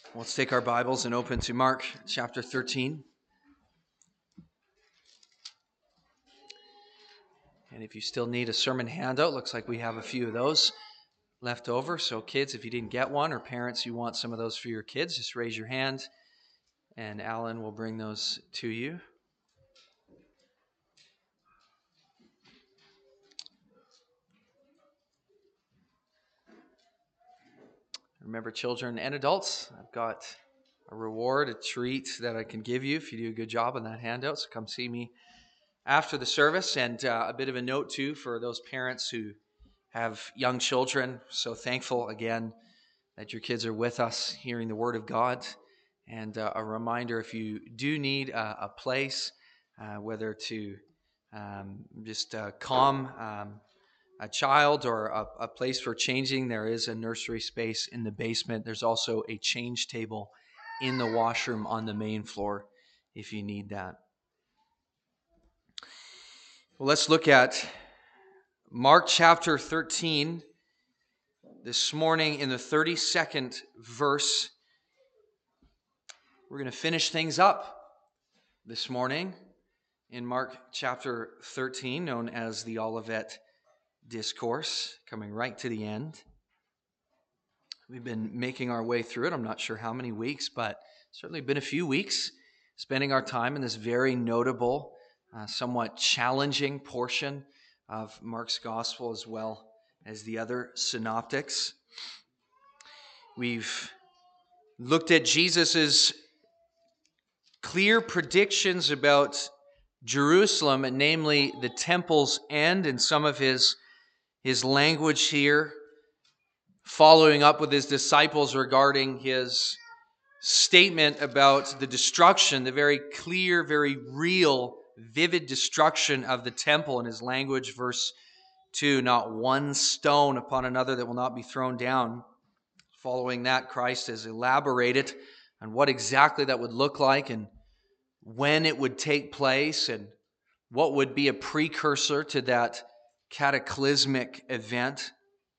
Let's take our Bibles and open to Mark chapter 13. And if you still need a sermon handout, looks like we have a few of those left over. So kids, if you didn't get one, or parents, you want some of those for your kids, just raise your hand and Alan will bring those to you. Remember, children and adults, I've got a reward, a treat that I can give you if you do a good job on that handout. So come see me after the service. And a bit of a note, too, for those parents who have young children. So thankful, again, that your kids are with us hearing the Word of God. And a reminder, if you do need a place, whether to just calm a child or a place for changing, there is a nursery space in the basement. There's also a change table in the washroom on the main floor if you need that. Well, let's look at Mark chapter 13 this morning in the 32nd verse. We're going to finish things up this morning in Mark chapter 13, known as the Olivet Discourse, coming right to the end. We've been making our way through it. I'm not sure how many weeks, but certainly been a few weeks spending our time in this very notable, somewhat challenging portion of Mark's gospel, as well as the other synoptics. We've looked at Jesus's clear predictions about Jerusalem, and namely the temple's end, and some of his language here, following up with his disciples regarding his statement about the destruction, the very clear, very real, vivid destruction of the temple. In his language, verse 2, not one stone upon another that will not be thrown down. Following that, Christ has elaborated on what exactly that would look like and when it would take place and what would be a precursor to that cataclysmic event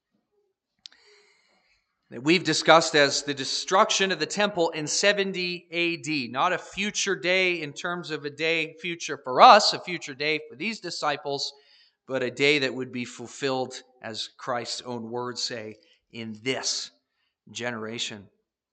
that we've discussed as the destruction of the temple in 70 AD. Not a future day in terms of a day future for us, a future day for these disciples, but a day that would be fulfilled, as Christ's own words say, in this generation.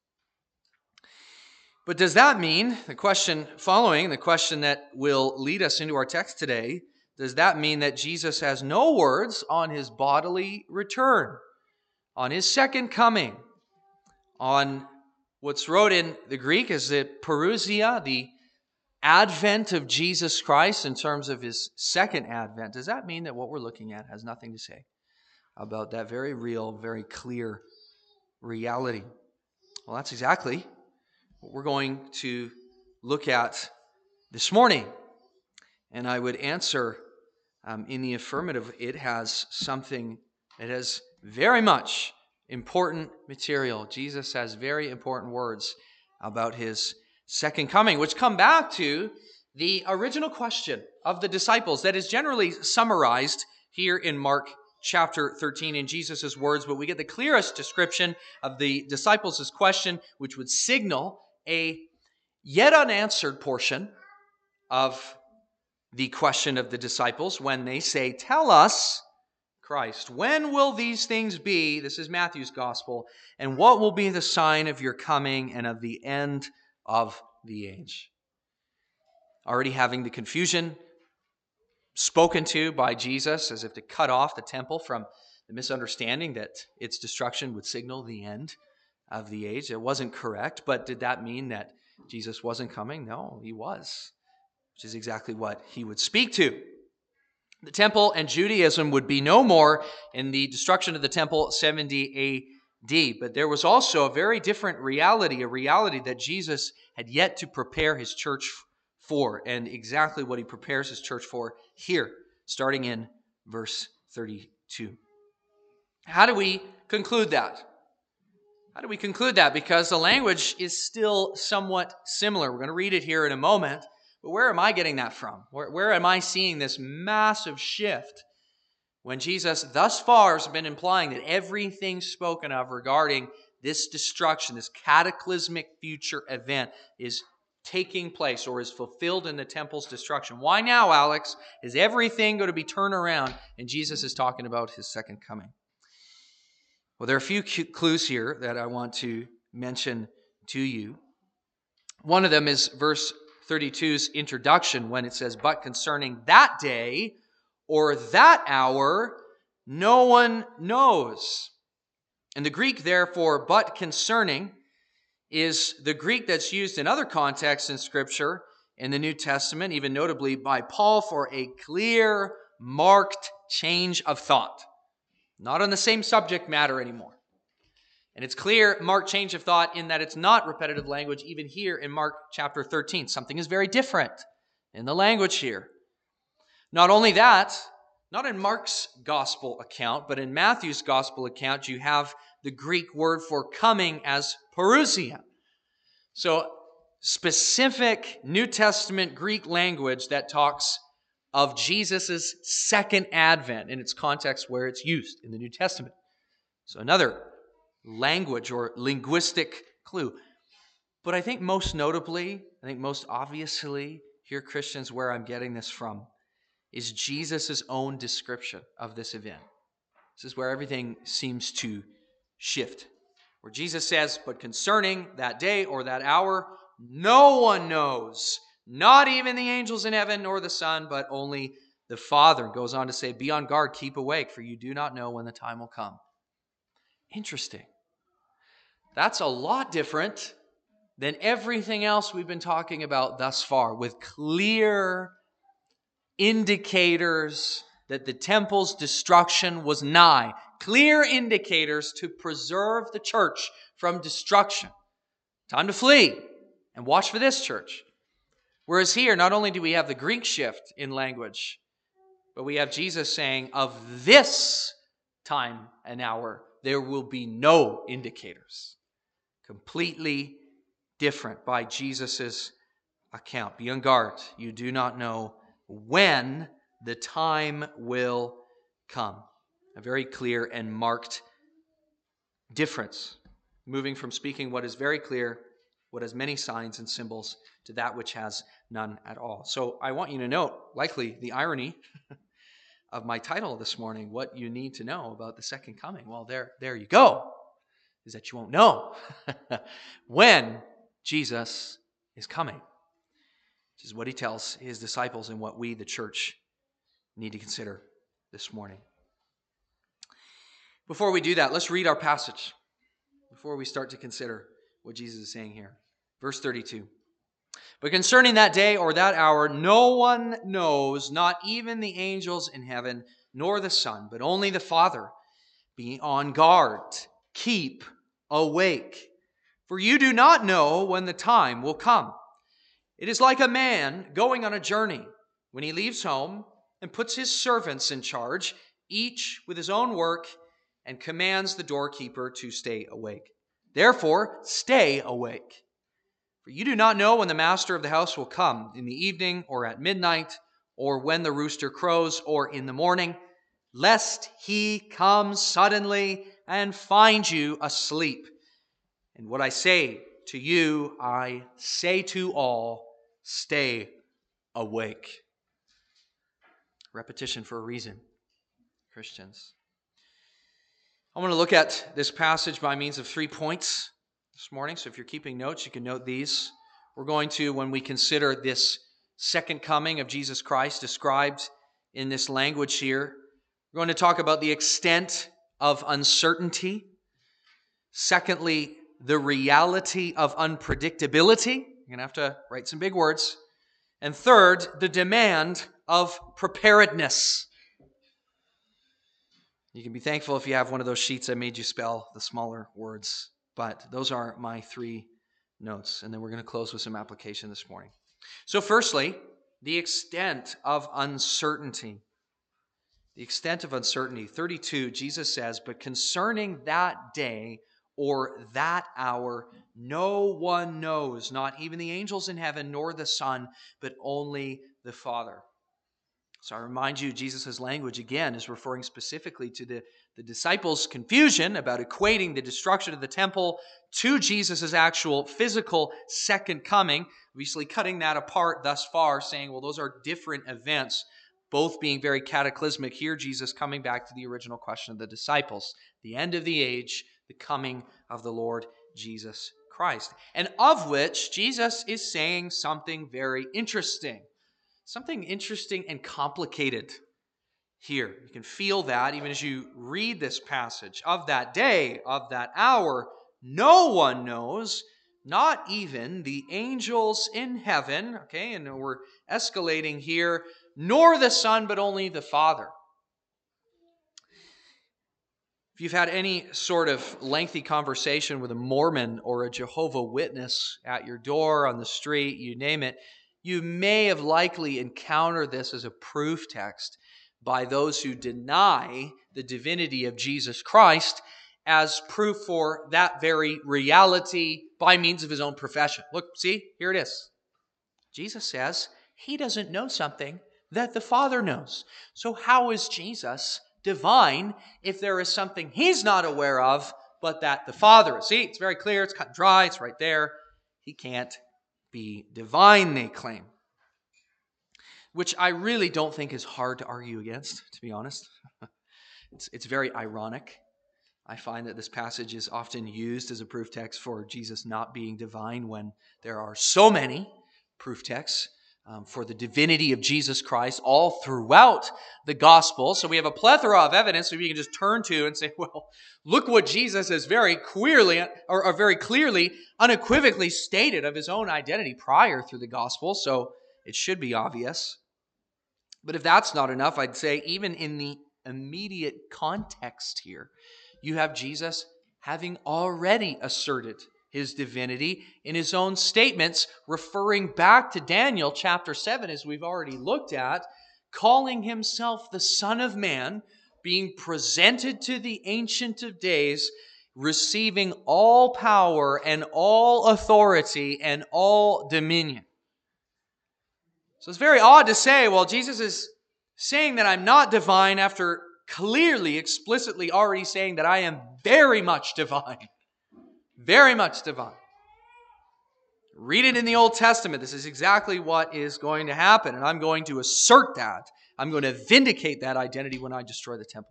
But does that mean, the question following, the question that will lead us into our text today, does that mean that Jesus has no words on his bodily return, on his second coming, on what's wrote in the Greek as the parousia, the advent of Jesus Christ in terms of his second advent? Does that mean that what we're looking at has nothing to say about that very real, very clear reality? Well, that's exactly what we're going to look at this morning. And I would answer in the affirmative. It has very much important material. Jesus has very important words about his second coming, which come back to the original question of the disciples that is generally summarized here in Mark chapter 13 in Jesus' words, but we get the clearest description of the disciples' question, which would signal a yet unanswered portion of the question of the disciples when they say, "Tell us, Christ, when will these things be?" This is Matthew's gospel. "And what will be the sign of your coming and of the end of the age?" Already having the confusion spoken to by Jesus as if to cut off the temple from the misunderstanding that its destruction would signal the end of the age. It wasn't correct, but did that mean that Jesus wasn't coming? No, he was, which is exactly what he would speak to. The temple and Judaism would be no more in the destruction of the temple 70 AD, but there was also a very different reality, a reality that Jesus had yet to prepare his church for, and exactly what he prepares his church for here, starting in verse 32. How do we conclude that? How do we conclude that? Because the language is still somewhat similar. We're going to read it here in a moment. But where am I getting that from? Where am I seeing this massive shift when Jesus thus far has been implying that everything spoken of regarding this destruction, this cataclysmic future event, is taking place or is fulfilled in the temple's destruction. Why now, Alex, is everything going to be turned around and Jesus is talking about his second coming? Well, there are a few clues here that I want to mention to you. One of them is verse 32's introduction when it says, "But concerning that day or that hour, no one knows." And the Greek, therefore, "but concerning," is the Greek that's used in other contexts in Scripture in the New Testament, even notably by Paul, for a clear, marked change of thought. Not on the same subject matter anymore. And it's clear, marked change of thought in that it's not repetitive language even here in Mark chapter 13. Something is very different in the language here. Not only that, not in Mark's gospel account, but in Matthew's gospel account, you have the Greek word for coming as parousia. So specific New Testament Greek language that talks of Jesus' second advent in its context where it's used in the New Testament. So another language or linguistic clue. But I think most notably, most obviously, here, Christians, where I'm getting this from is Jesus' own description of this event. This is where everything seems to shift. Where Jesus says, "But concerning that day or that hour, no one knows, not even the angels in heaven nor the Son, but only the Father." And goes on to say, "Be on guard, keep awake, for you do not know when the time will come." Interesting. That's a lot different than everything else we've been talking about thus far, with clear indicators that the temple's destruction was nigh. Clear indicators to preserve the church from destruction. Time to flee and watch for this, church. Whereas here, not only do we have the Greek shift in language, but we have Jesus saying, of this time and hour, there will be no indicators. Completely different by Jesus' account. Be on guard. You do not know when the time will come. A very clear and marked difference. Moving from speaking what is very clear, what has many signs and symbols, to that which has none at all. So I want you to note, likely, the irony of my title this morning, What You Need to Know About the Second Coming. Well, there you go. Is that you won't know when Jesus is coming, which is what he tells his disciples and what we, the church, need to consider this morning. Before we do that, let's read our passage before we start to consider what Jesus is saying here. Verse 32. "But concerning that day or that hour, no one knows, not even the angels in heaven, nor the Son, but only the Father. Be on guard, keep awake, for you do not know when the time will come. It is like a man going on a journey when he leaves home and puts his servants in charge, each with his own work, and commands the doorkeeper to stay awake. Therefore, stay awake. For you do not know when the master of the house will come, in the evening or at midnight, or when the rooster crows, or in the morning, lest he come suddenly and find you asleep. And what I say to you, I say to all, stay awake." Repetition for a reason, Christians. I want to look at this passage by means of 3 points this morning. So if you're keeping notes, you can note these. We're going to, when we consider this second coming of Jesus Christ described in this language here, we're going to talk about the extent of uncertainty. Secondly, the reality of unpredictability. You're going to have to write some big words. And third, the demand of preparedness. You can be thankful if you have one of those sheets I made you spell the smaller words. But those are my 3 notes. And then we're going to close with some application this morning. So firstly, the extent of uncertainty. The extent of uncertainty. 32, Jesus says, "But concerning that day or that hour, no one knows, not even the angels in heaven, nor the Son, but only the Father." So I remind you, Jesus' language, again, is referring specifically to the disciples' confusion about equating the destruction of the temple to Jesus' actual physical second coming, obviously cutting that apart thus far, saying, well, those are different events, both being very cataclysmic. Here, Jesus coming back to the original question of the disciples, the end of the age, the coming of the Lord Jesus Christ, and of which Jesus is saying something very interesting. Something interesting and complicated here. You can feel that even as you read this passage. Of that day, of that hour, no one knows, not even the angels in heaven, okay, and we're escalating here, nor the Son, but only the Father. If you've had any sort of lengthy conversation with a Mormon or a Jehovah's Witness at your door, on the street, you name it, you may have likely encountered this as a proof text by those who deny the divinity of Jesus Christ as proof for that very reality by means of his own profession. Look, see, here it is. Jesus says he doesn't know something that the Father knows. So how is Jesus divine if there is something he's not aware of, but that the Father is? See, it's very clear, it's cut and dry, it's right there. He can't be divine, they claim. Which I really don't think is hard to argue against, to be honest. It's very ironic. I find that this passage is often used as a proof text for Jesus not being divine when there are so many proof texts for the divinity of Jesus Christ all throughout the gospel. So we have a plethora of evidence that we can just turn to and say, well, look what Jesus has very clearly, unequivocally stated of his own identity prior through the gospel. So it should be obvious. But if that's not enough, I'd say even in the immediate context here, you have Jesus having already asserted his divinity in his own statements, referring back to Daniel chapter 7, as we've already looked at, calling himself the Son of Man, being presented to the Ancient of Days, receiving all power and all authority and all dominion. So it's very odd to say, well, Jesus is saying that I'm not divine after clearly, explicitly already saying that I am very much divine. Very much divine. Read it in the Old Testament. This is exactly what is going to happen. And I'm going to assert that. I'm going to vindicate that identity when I destroy the temple.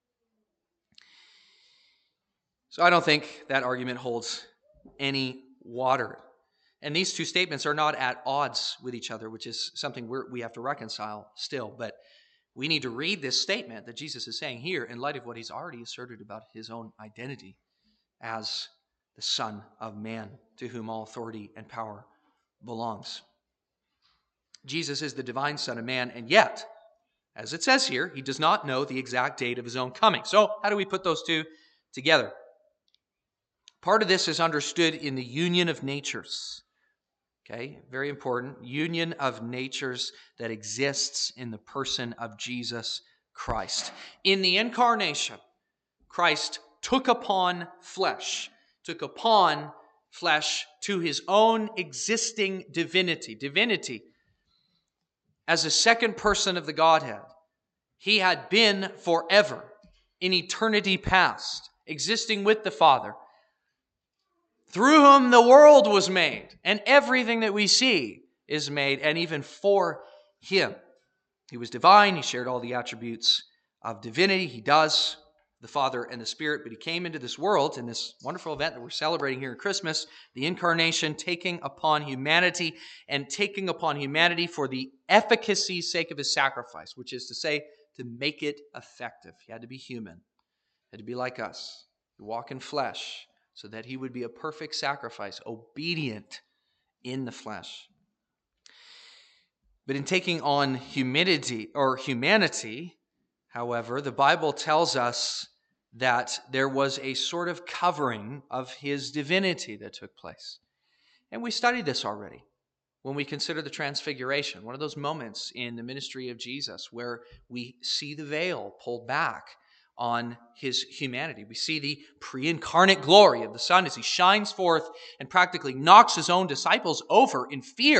So I don't think that argument holds any water. And these two statements are not at odds with each other, which is something we have to reconcile still. But we need to read this statement that Jesus is saying here in light of what he's already asserted about his own identity as the Son of Man, to whom all authority and power belongs. Jesus is the divine Son of Man, and yet, as it says here, he does not know the exact date of his own coming. So how do we put those two together? Part of this is understood in the union of natures. Okay, very important. Union of natures that exists in the person of Jesus Christ. In the incarnation, Christ took upon flesh to his own existing divinity. Divinity as a second person of the Godhead. He had been forever, in eternity past, existing with the Father, through whom the world was made, and everything that we see is made, and even for him. He was divine. He shared all the attributes of divinity. He does, the Father and the Spirit, but he came into this world in this wonderful event that we're celebrating here at Christmas, the incarnation, taking upon humanity, and taking upon humanity for the efficacy's sake of his sacrifice, which is to say, to make it effective. He had to be human. He had to be like us, to walk in flesh, so that he would be a perfect sacrifice, obedient in the flesh. But in taking on humanity, however, the Bible tells us that there was a sort of covering of his divinity that took place. And we studied this already when we consider the Transfiguration, one of those moments in the ministry of Jesus where we see the veil pulled back on his humanity. We see the pre-incarnate glory of the Son as he shines forth and practically knocks his own disciples over in fear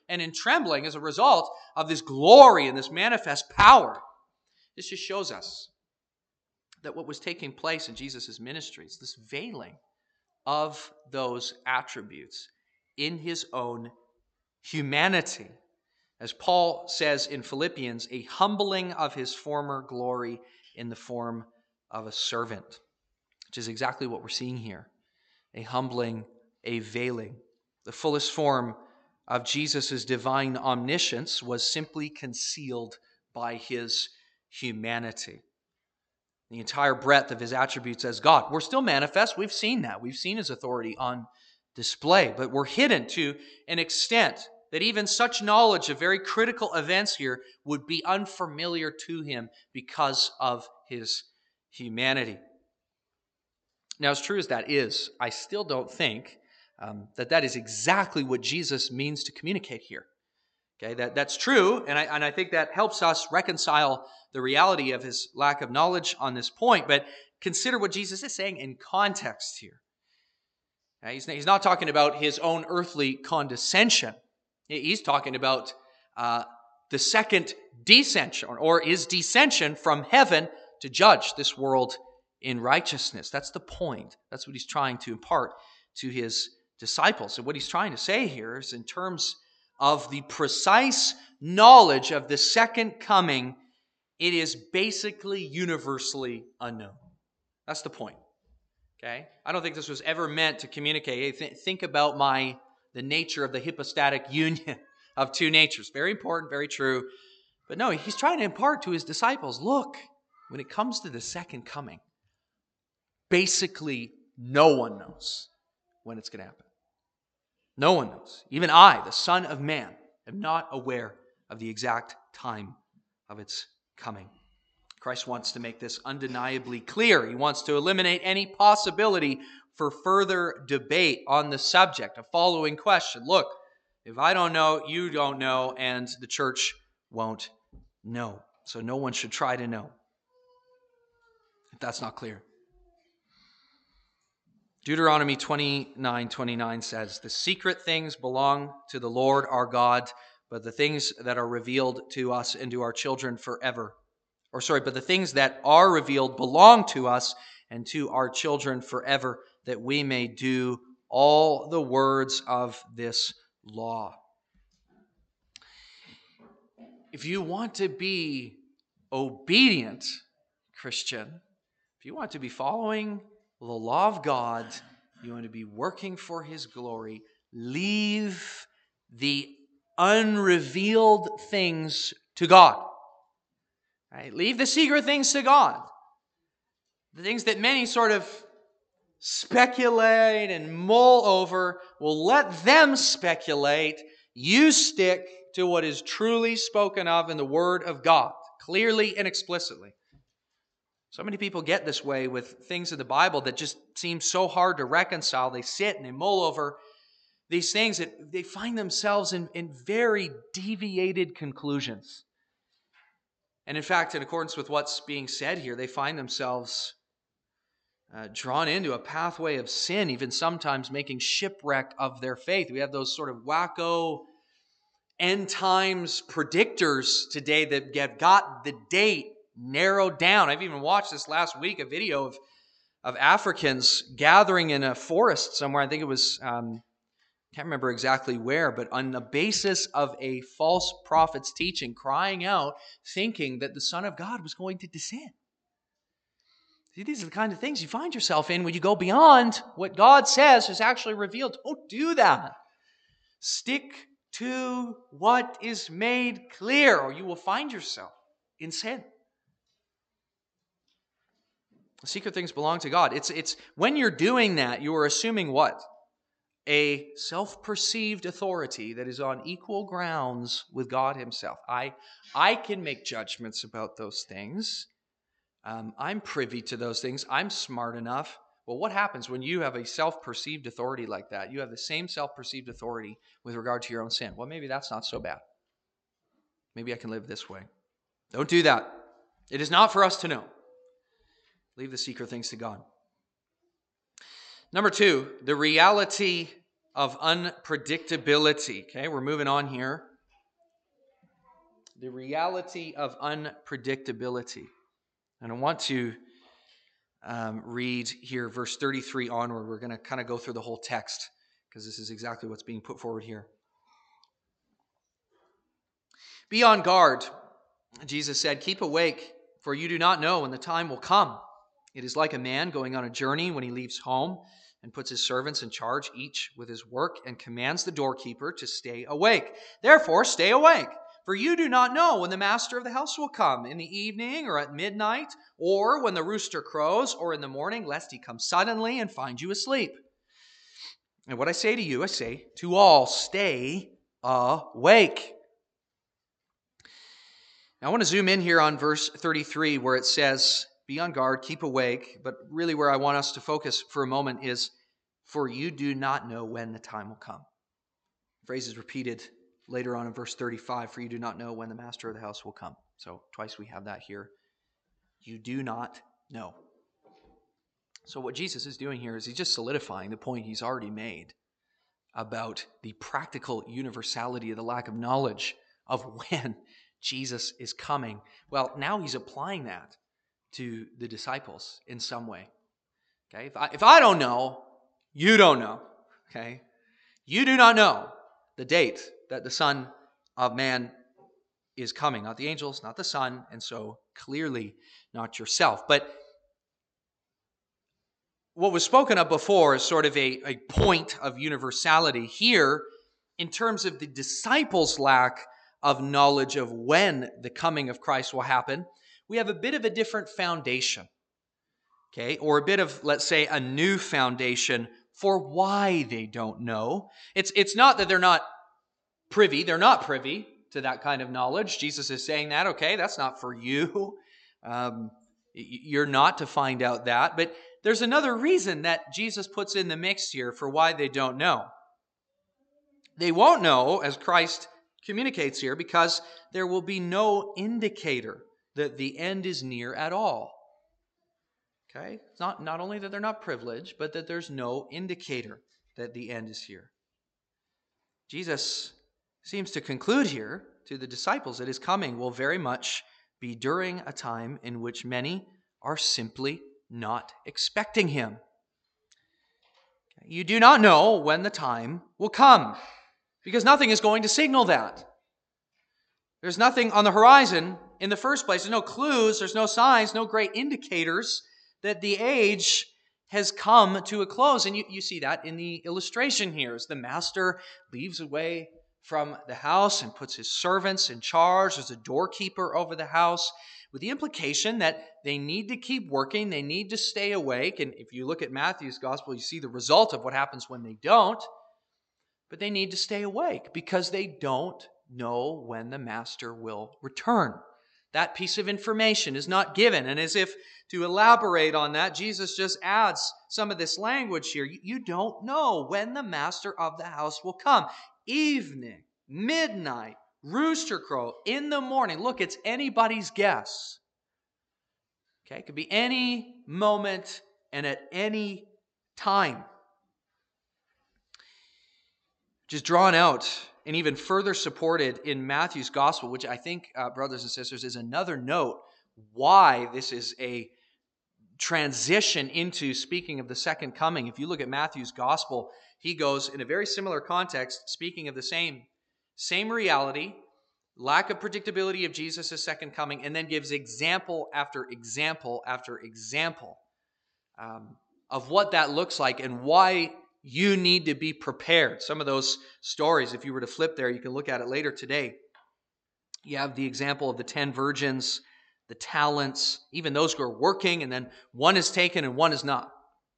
and in trembling as a result of this glory and this manifest power. This just shows us that what was taking place in Jesus' ministry is this veiling of those attributes in his own humanity. As Paul says in Philippians, a humbling of his former glory in the form of a servant, which is exactly what we're seeing here. A humbling, a veiling. The fullest form of Jesus' divine omniscience was simply concealed by his humanity. The entire breadth of his attributes as God were still manifest. We've seen that. We've seen his authority on display, but were hidden to an extent that even such knowledge of very critical events here would be unfamiliar to him because of his humanity. Now, as true as that is, I still don't think that is exactly what Jesus means to communicate here. Okay, that's true, and I think that helps us reconcile the reality of his lack of knowledge on this point, but consider what Jesus is saying in context here. He's not talking about his own earthly condescension. He's talking about the second descension, or his descension from heaven to judge this world in righteousness. That's the point. That's what he's trying to impart to his disciples. And what he's trying to say here is in terms of the precise knowledge of the second coming, it is basically universally unknown. That's the point. Okay? I don't think this was ever meant to communicate, hey, think about the nature of the hypostatic union of two natures. Very important, very true. But no, he's trying to impart to his disciples, look, when it comes to the second coming, basically no one knows when it's going to happen. No one knows. Even I, the Son of Man, am not aware of the exact time of its coming. Christ wants to make this undeniably clear. He wants to eliminate any possibility for further debate on the subject. A following question. Look, if I don't know, you don't know, and the church won't know. So no one should try to know if that's not clear. Deuteronomy 29:29 says, the secret things belong to the Lord our God, but the things that are revealed to us and to our children forever. But the things that are revealed belong to us and to our children forever, that we may do all the words of this law. If you want to be obedient, Christian, if you want to be following the law of God, you want to be working for his glory, leave the unrevealed things to God. Right? Leave the secret things to God. The things that many sort of speculate and mull over, well, let them speculate. You stick to what is truly spoken of in the Word of God, clearly and explicitly. So many people get this way with things in the Bible that just seem so hard to reconcile. They sit and they mull over these things that they find themselves in very deviated conclusions. And in fact, in accordance with what's being said here, they find themselves drawn into a pathway of sin, even sometimes making shipwreck of their faith. We have those sort of wacko end times predictors today that have got the date narrowed down. I've even watched this last week a video of Africans gathering in a forest somewhere. I think it was, can't remember exactly where, but on the basis of a false prophet's teaching, crying out, thinking that the Son of God was going to descend. See, these are the kind of things you find yourself in when you go beyond what God says is actually revealed. Don't do that. Stick to what is made clear, or you will find yourself in sin. The secret things belong to God. It's when you're doing that, you are assuming what? A self-perceived authority that is on equal grounds with God himself. I can make judgments about those things. I'm privy to those things. I'm smart enough. Well, what happens when you have a self-perceived authority like that? You have the same self-perceived authority with regard to your own sin. Well, maybe that's not so bad. Maybe I can live this way. Don't do that. It is not for us to know. Leave the secret things to God. Number two, the reality of unpredictability. Okay, we're moving on here. The reality of unpredictability. And I want to read here verse 33 onward. We're going to kind of go through the whole text because this is exactly what's being put forward here. Be on guard, Jesus said, keep awake, for you do not know when the time will come. It is like a man going on a journey when he leaves home and puts his servants in charge, each with his work, and commands the doorkeeper to stay awake. Therefore, stay awake, for you do not know when the master of the house will come, in the evening or at midnight, or when the rooster crows, or in the morning, lest he come suddenly and find you asleep. And what I say to you, I say to all, stay awake. Now, I want to zoom in here on verse 33 where it says, be on guard, keep awake. But really where I want us to focus for a moment is, for you do not know when the time will come. The phrase is repeated later on in verse 35, for you do not know when the master of the house will come. So twice we have that here. You do not know. So what Jesus is doing here is he's just solidifying the point he's already made about the practical universality of the lack of knowledge of when Jesus is coming. Well, now he's applying that to the disciples in some way. Okay, if I don't know, you don't know. Okay, you do not know the date that the Son of Man is coming. Not the angels, not the Son, and so clearly not yourself. But what was spoken of before is sort of a point of universality here in terms of the disciples' lack of knowledge of when the coming of Christ will happen. We have a bit of a different foundation, okay, or a bit of, let's say, a new foundation for why they don't know. It's not that they're not privy to that kind of knowledge. Jesus is saying that, okay, that's not for you. You're not to find out that. But there's another reason that Jesus puts in the mix here for why they don't know. They won't know, as Christ communicates here, because there will be no indicator that the end is near at all. Okay? It's not only that they're not privileged, but that there's no indicator that the end is here. Jesus seems to conclude here to the disciples that his coming will very much be during a time in which many are simply not expecting him. You do not know when the time will come, because nothing is going to signal that. There's nothing on the horizon in the first place. There's no clues, there's no signs, no great indicators that the age has come to a close. And you see that in the illustration here as the master leaves away from the house and puts his servants in charge. There's a doorkeeper over the house, with the implication that they need to keep working, they need to stay awake. And if you look at Matthew's gospel, you see the result of what happens when they don't. But they need to stay awake because they don't know when the master will return. That piece of information is not given. And as if to elaborate on that, Jesus just adds some of this language here. You don't know when the master of the house will come. Evening, midnight, rooster crow, in the morning. Look, it's anybody's guess. Okay, it could be any moment and at any time. Which is drawn out and even further supported in Matthew's gospel, which I think, brothers and sisters, is another note why this is a transition into speaking of the second coming. If you look at Matthew's gospel, he goes in a very similar context, speaking of the same reality, lack of predictability of Jesus' second coming, and then gives example after example after example of what that looks like and why you need to be prepared. Some of those stories, if you were to flip there, you can look at it later today. You have the example of the 10 virgins, the talents, even those who are working, and then one is taken and one is not.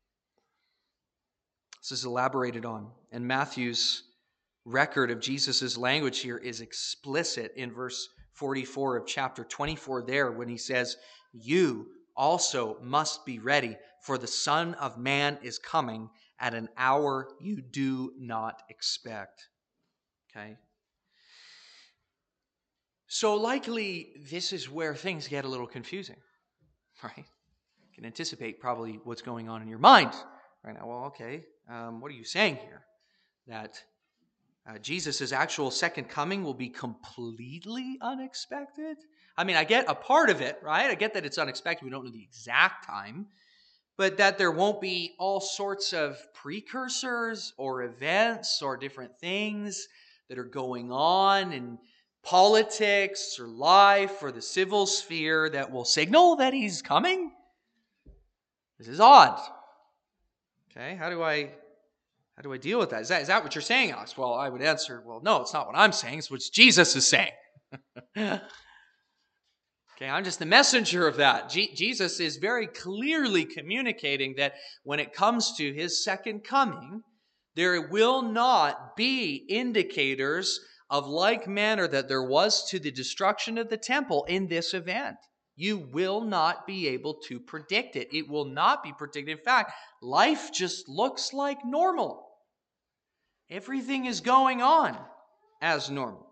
This is elaborated on. And Matthew's record of Jesus' language here is explicit in verse 44 of chapter 24 there when he says, you also must be ready, for the Son of Man is coming at an hour you do not expect. Okay? So likely this is where things get a little confusing, right? You can anticipate probably what's going on in your mind right now. Well, okay, what are you saying here? that Jesus' actual second coming will be completely unexpected. I mean, I get a part of it, right? I get that it's unexpected. We don't know the exact time. But that there won't be all sorts of precursors or events or different things that are going on in politics or life or the civil sphere that will signal that he's coming. This is odd. Okay, how do I deal with that? Is that what you're saying, Alex? Well, I would answer, well, no, it's not what I'm saying. It's what Jesus is saying. Okay, I'm just the messenger of that. Jesus is very clearly communicating that when it comes to his second coming, there will not be indicators of like manner that there was to the destruction of the temple in this event. You will not be able to predict it. It will not be predicted. In fact, life just looks like normal. Everything is going on as normal.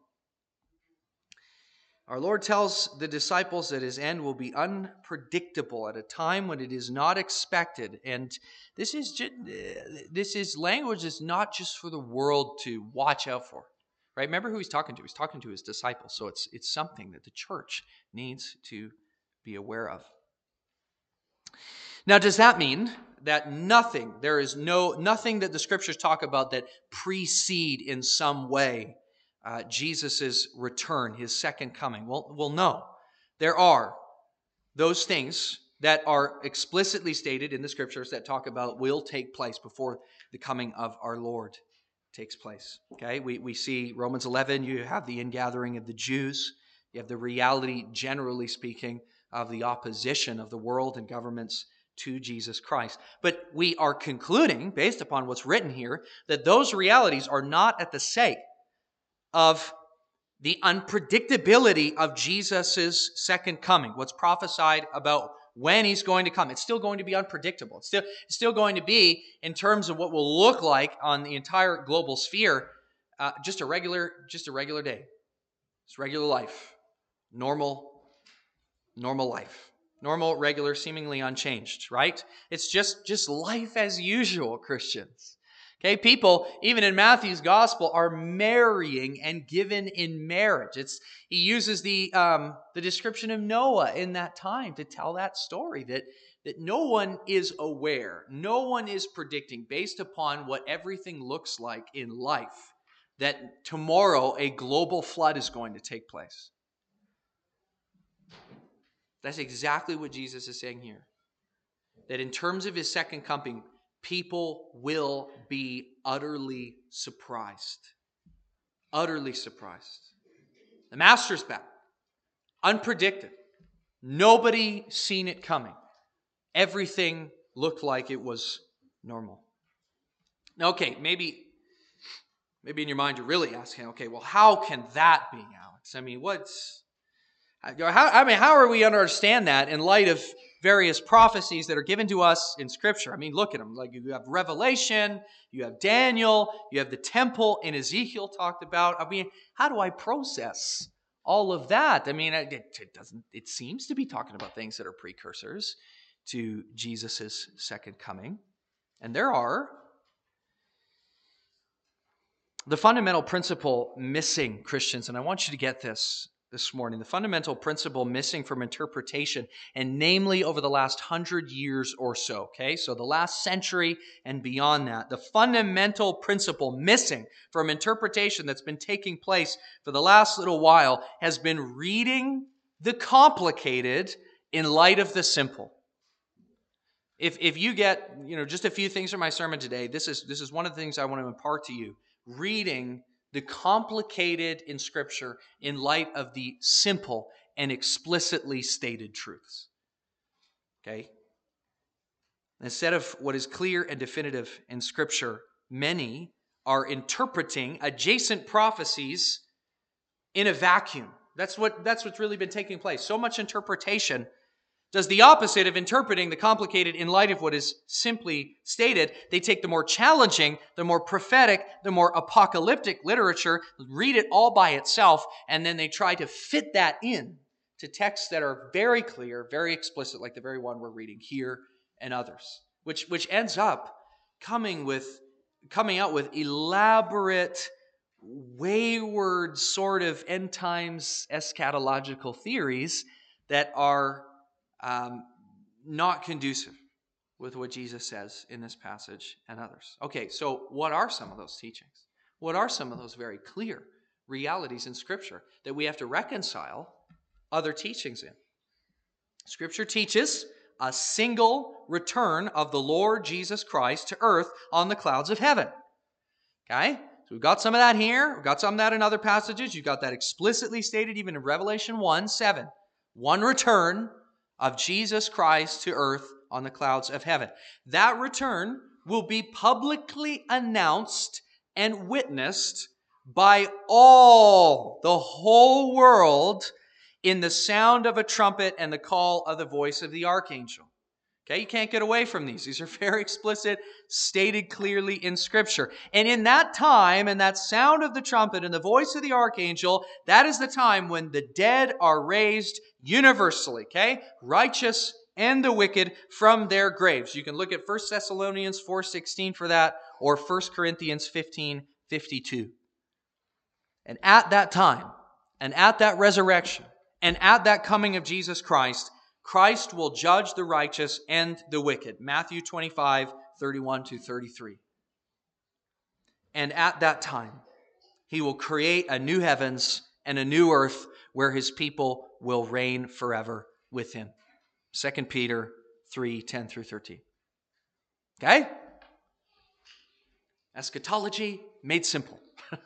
Our Lord tells the disciples that his end will be unpredictable at a time when it is not expected. And this is language that's not just for the world to watch out for. Right? Remember who he's talking to. He's talking to his disciples. So it's something that the church needs to be aware of. Now, does that mean that nothing that the scriptures talk about that precede in some way Jesus' return, his second coming? Well, no. There are those things that are explicitly stated in the scriptures that talk about will take place before the coming of our Lord takes place. Okay, we see Romans 11, you have the ingathering of the Jews. You have the reality, generally speaking, of the opposition of the world and governments to Jesus Christ. But we are concluding, based upon what's written here, that those realities are not at the sake of the unpredictability of Jesus' second coming. What's prophesied about when he's going to come. It's still going to be unpredictable. It's still going to be, in terms of what will look like on the entire global sphere, just a regular day. It's regular life. Normal life. Normal, regular, seemingly unchanged, right? It's just life as usual, Christians. Okay, people, even in Matthew's gospel, are marrying and given in marriage. He uses the description of Noah in that time to tell that story, that no one is aware, no one is predicting, based upon what everything looks like in life, that tomorrow a global flood is going to take place. That's exactly what Jesus is saying here. That in terms of his second coming, people will be utterly surprised. Utterly surprised. The master's back. Unpredicted. Nobody seen it coming. Everything looked like it was normal. Now, okay, maybe in your mind you're really asking, okay, well, how can that be, Alex? I mean, how are we to understand that in light of various prophecies that are given to us in Scripture? I mean, look at them. Like, you have Revelation, you have Daniel, you have the temple in Ezekiel talked about. I mean, how do I process all of that? I mean, it seems to be talking about things that are precursors to Jesus' second coming. And there are. The fundamental principle missing, Christians, and I want you to get this morning, the fundamental principle missing from interpretation, and namely over the last 100 years or so, okay? So the last century and beyond that, the fundamental principle missing from interpretation that's been taking place for the last little while has been reading the complicated in light of the simple. If you get, just a few things from my sermon today, this is one of the things I want to impart to you. Reading the complicated in Scripture in light of the simple and explicitly stated truths. Okay? Instead of what is clear and definitive in Scripture, many are interpreting adjacent prophecies in a vacuum. That's what's really been taking place. So much interpretation does the opposite of interpreting the complicated in light of what is simply stated. They take the more challenging, the more prophetic, the more apocalyptic literature, read it all by itself, and then they try to fit that in to texts that are very clear, very explicit, like the very one we're reading here and others, which ends up coming with coming out with elaborate, wayward sort of end times eschatological theories that are not conducive with what Jesus says in this passage and others. Okay, so what are some of those teachings? What are some of those very clear realities in Scripture that we have to reconcile other teachings in? Scripture teaches a single return of the Lord Jesus Christ to earth on the clouds of heaven. Okay? So we've got some of that here. We've got some of that in other passages. You've got that explicitly stated even in Revelation 1:7. One return of Jesus Christ to earth on the clouds of heaven. That return will be publicly announced and witnessed by all, the whole world, in the sound of a trumpet and the call of the voice of the archangel. Okay, you can't get away from these. These are very explicit, stated clearly in Scripture. And in that time, and that sound of the trumpet and the voice of the archangel, that is the time when the dead are raised universally, okay? Righteous and the wicked from their graves. You can look at 1 Thessalonians 4:16 for that, or 1 Corinthians 15:52. And at that time, and at that resurrection, and at that coming of Jesus Christ, Christ will judge the righteous and the wicked. Matthew 25:31-33. And at that time, He will create a new heavens and a new earth where His people will reign forever with Him. 2 Peter 3:10-13. Okay? Eschatology made simple.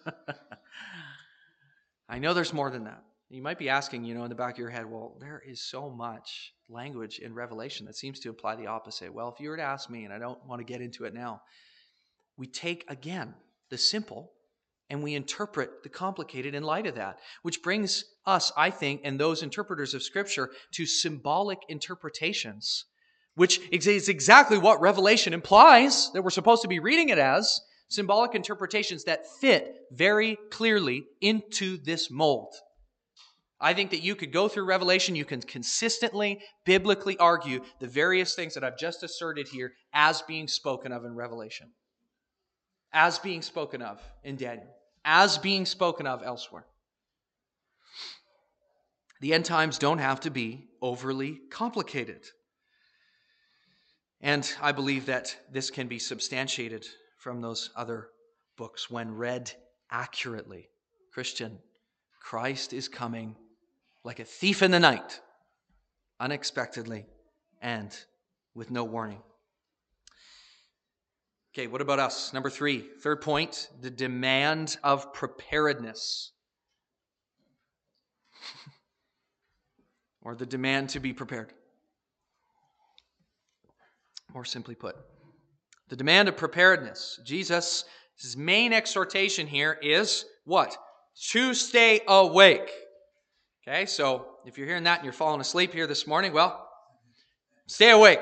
I know there's more than that. You might be asking, in the back of your head, well, there is so much language in Revelation that seems to imply the opposite. Well, if you were to ask me, and I don't want to get into it now, we take, again, the simple and we interpret the complicated in light of that, which brings us, I think, and those interpreters of Scripture to symbolic interpretations, which is exactly what Revelation implies that we're supposed to be reading it as, symbolic interpretations that fit very clearly into this mold. I think that you could go through Revelation, you can consistently, biblically argue the various things that I've just asserted here as being spoken of in Revelation, as being spoken of in Daniel, as being spoken of elsewhere. The end times don't have to be overly complicated. And I believe that this can be substantiated from those other books when read accurately. Christian, Christ is coming like a thief in the night, unexpectedly and with no warning. Okay, what about us? Number 3, third point, the demand of preparedness. Or the demand to be prepared. More simply put, the demand of preparedness. Jesus' main exhortation here is what? To stay awake. Okay, so if you're hearing that and you're falling asleep here this morning, well, stay awake.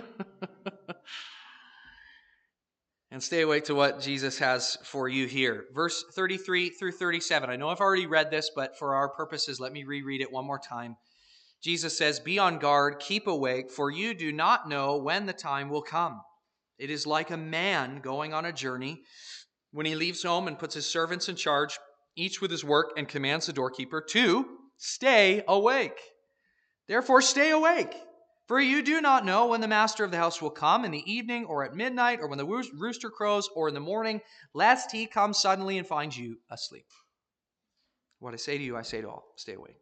And stay awake to what Jesus has for you here. Verse 33-37. I know I've already read this, but for our purposes, let me reread it one more time. Jesus says, "Be on guard, keep awake, for you do not know when the time will come. It is like a man going on a journey when he leaves home and puts his servants in charge, each with his work, and commands the doorkeeper to stay awake. Therefore stay awake, for you do not know when the master of the house will come, in the evening or at midnight, or when the rooster crows, or in the morning, lest he come suddenly and find you asleep. What I say to you, I say to all, stay awake."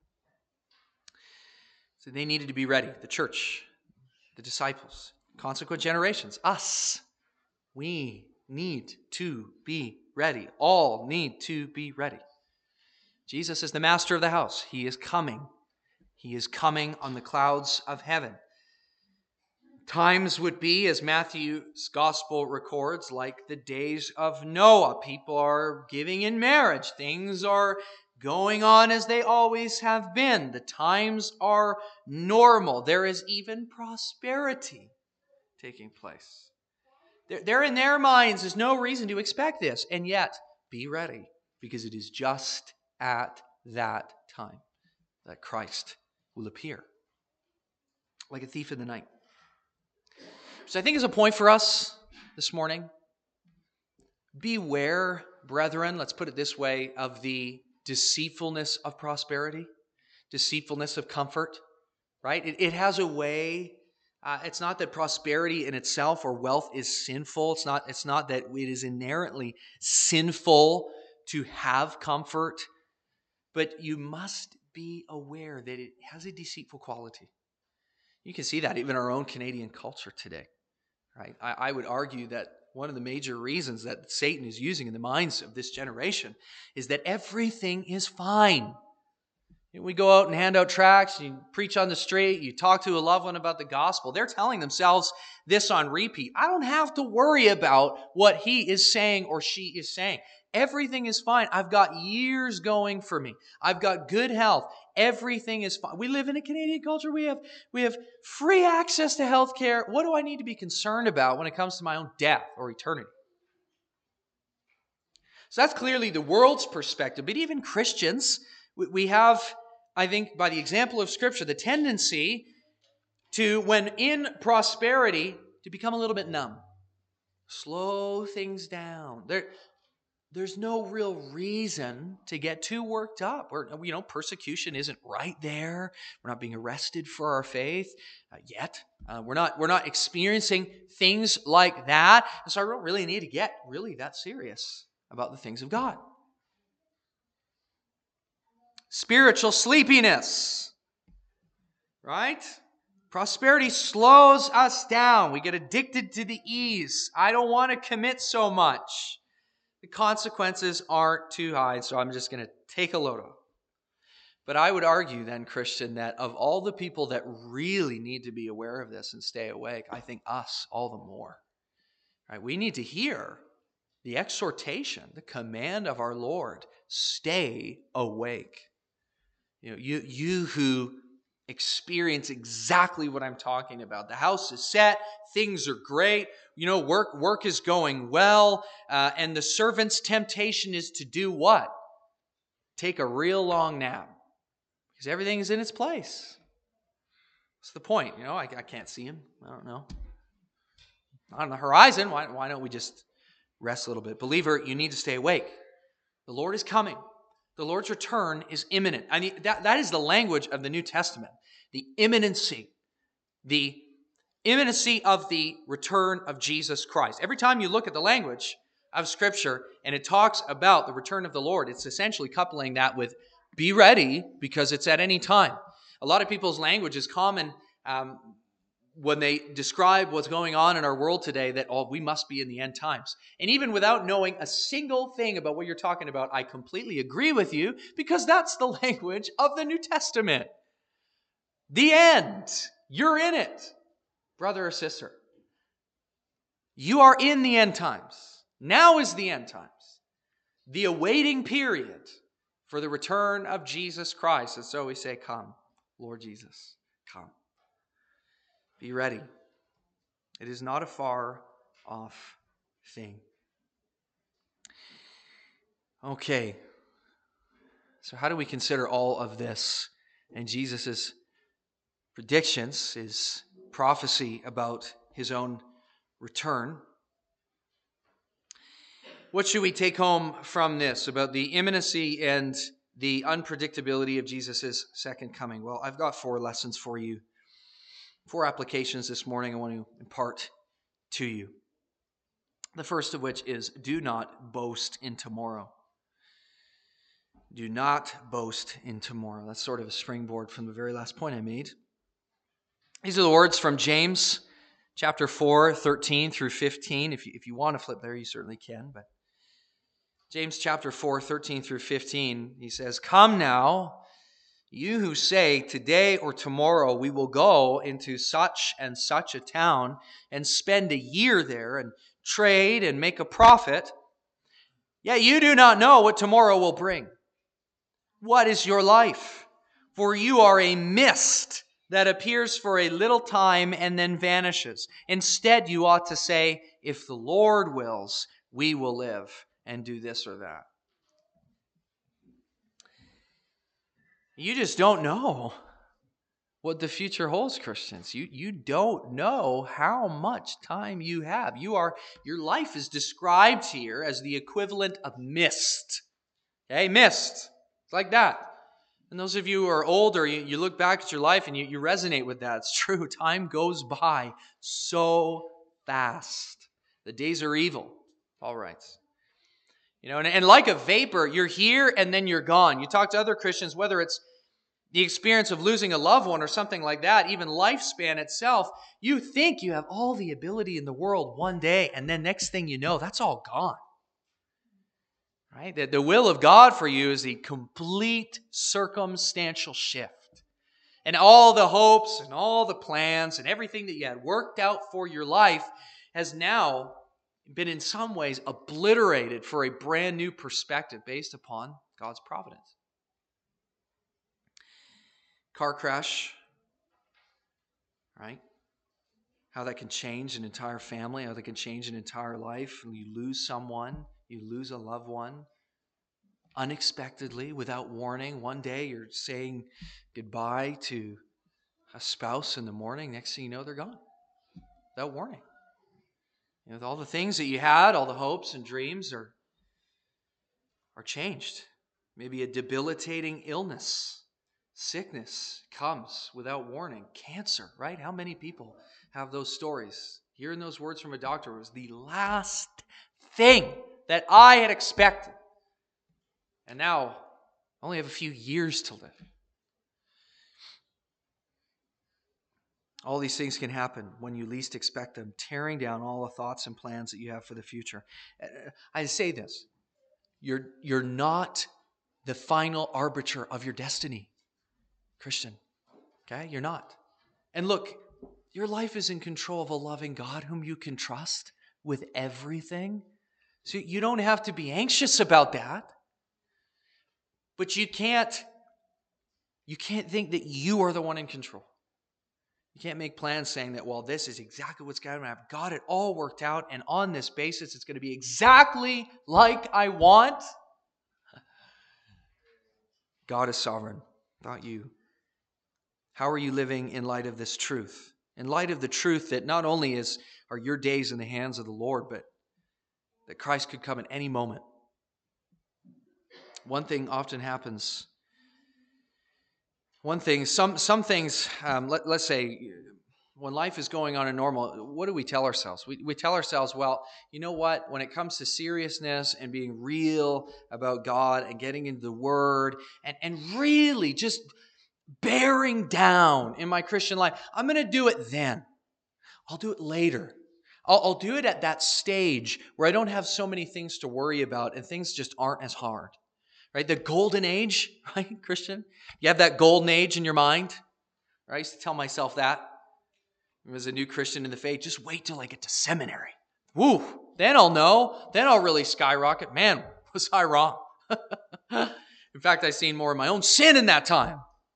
So they needed to be ready. The church, the disciples, consequent generations, us. We need to be ready. All need to be ready. Jesus is the master of the house. He is coming. He is coming on the clouds of heaven. Times would be, as Matthew's gospel records, like the days of Noah. People are giving in marriage. Things are going on as they always have been. The times are normal. There is even prosperity taking place. There in their minds is no reason to expect this. And yet, be ready, because it is just at that time that Christ will appear like a thief in the night. So I think is a point for us this morning. Beware, brethren, let's put it this way, of the deceitfulness of prosperity, deceitfulness of comfort, right? It has a way. It's not that prosperity in itself or wealth is sinful. It's not that it is inherently sinful to have comfort, but you must be aware that it has a deceitful quality. You can see that even in our own Canadian culture today, right? I would argue that one of the major reasons that Satan is using in the minds of this generation is that everything is fine. We go out and hand out tracts, you preach on the street, you talk to a loved one about the gospel. They're telling themselves this on repeat. I don't have to worry about what he is saying or she is saying. Everything is fine. I've got years going for me. I've got good health. Everything is fine. We live in a Canadian culture. We have free access to health care. What do I need to be concerned about when it comes to my own death or eternity? So that's clearly the world's perspective. But even Christians, we have, I think, by the example of Scripture, the tendency to, when in prosperity, to become a little bit numb. Slow things down. There's no real reason to get too worked up. Persecution isn't right there. We're not being arrested for our faith yet. We're not experiencing things like that. And so I don't really need to get really that serious about the things of God. Spiritual sleepiness, right? Prosperity slows us down. We get addicted to the ease. I don't want to commit so much. The consequences aren't too high, so I'm just going to take a load off. But I would argue then, Christian, that of all the people that really need to be aware of this and stay awake, I think us all the more. Right? We need to hear the exhortation, the command of our Lord, stay awake. You who experience exactly what I'm talking about. The house is set, things are great, work is going well, and the servant's temptation is to do what? Take a real long nap, because everything is in its place. What's the point? I can't see him. I don't know. Not on the horizon. Why don't we just rest a little bit? Believer, you need to stay awake. The Lord is coming. The Lord's return is imminent. I mean, that is the language of the New Testament. The imminency of the return of Jesus Christ. Every time you look at the language of Scripture and it talks about the return of the Lord, it's essentially coupling that with be ready because it's at any time. A lot of people's language is common when they describe what's going on in our world today, that we must be in the end times. And even without knowing a single thing about what you're talking about, I completely agree with you, because that's the language of the New Testament. The end. You're in it, brother or sister. You are in the end times. Now is the end times. The awaiting period for the return of Jesus Christ. And so we say, come, Lord Jesus, come. Be ready. It is not a far off thing. Okay. So how do we consider all of this and Jesus' predictions, his prophecy about his own return? What should we take home from this about the imminency and the unpredictability of Jesus' second coming? Well, I've got 4 lessons for you. 4 applications this morning I want to impart to you. The first of which is, do not boast in tomorrow. Do not boast in tomorrow. That's sort of a springboard from the very last point I made. These are the words from James chapter 4, 13 through 15. If you want to flip there, you certainly can. But James chapter 4, 13 through 15, he says, "Come now, you who say, today or tomorrow we will go into such and such a town and spend a year there and trade and make a profit, yet you do not know what tomorrow will bring. What is your life? For you are a mist that appears for a little time and then vanishes. Instead, you ought to say, if the Lord wills, we will live and do this or that." You just don't know what the future holds, Christians. You don't know how much time you have. Your life is described here as the equivalent of mist. Okay, mist. It's like that. And those of you who are older, you look back at your life and you resonate with that. It's true. Time goes by so fast. The days are evil, Paul writes. And like a vapor, you're here and then you're gone. You talk to other Christians, whether it's the experience of losing a loved one or something like that, even lifespan itself, you think you have all the ability in the world one day, and then next thing you know, that's all gone. Right? That the will of God for you is a complete circumstantial shift. And all the hopes and all the plans and everything that you had worked out for your life has now been in some ways obliterated for a brand new perspective based upon God's providence. Car crash, right? How that can change an entire family, how that can change an entire life. You lose someone, you lose a loved one unexpectedly, without warning. One day you're saying goodbye to a spouse in the morning. Next thing you know, they're gone without warning. All the things that you had, all the hopes and dreams are changed. Maybe a debilitating illness, sickness comes without warning. Cancer, right? How many people have those stories? Hearing those words from a doctor was the last thing that I had expected. And now, I only have a few years to live. All these things can happen when you least expect them, tearing down all the thoughts and plans that you have for the future. I say this, you're not the final arbiter of your destiny, Christian. Okay? You're not. And look, your life is in control of a loving God whom you can trust with everything. So you don't have to be anxious about that. But you can't think that you are the one in control. You can't make plans saying that, well, this is exactly what's going to happen. I've got it all worked out, and on this basis, it's going to be exactly like I want. God is sovereign, not you. How are you living in light of this truth? In light of the truth that not only are your days in the hands of the Lord, but that Christ could come at any moment. One thing often happens. Some things, let's say, when life is going on in normal, what do we tell ourselves? We tell ourselves, well, you know what? When it comes to seriousness and being real about God and getting into the Word and really just bearing down in my Christian life, I'm going to do it then. I'll do it later. I'll do it at that stage where I don't have so many things to worry about and things just aren't as hard. Right? The golden age, right, Christian? You have that golden age in your mind? Right? I used to tell myself that. As a new Christian in the faith, just wait till I get to seminary. Woo! Then I'll know. Then I'll really skyrocket. Man, was I wrong. In fact, I've seen more of my own sin in that time.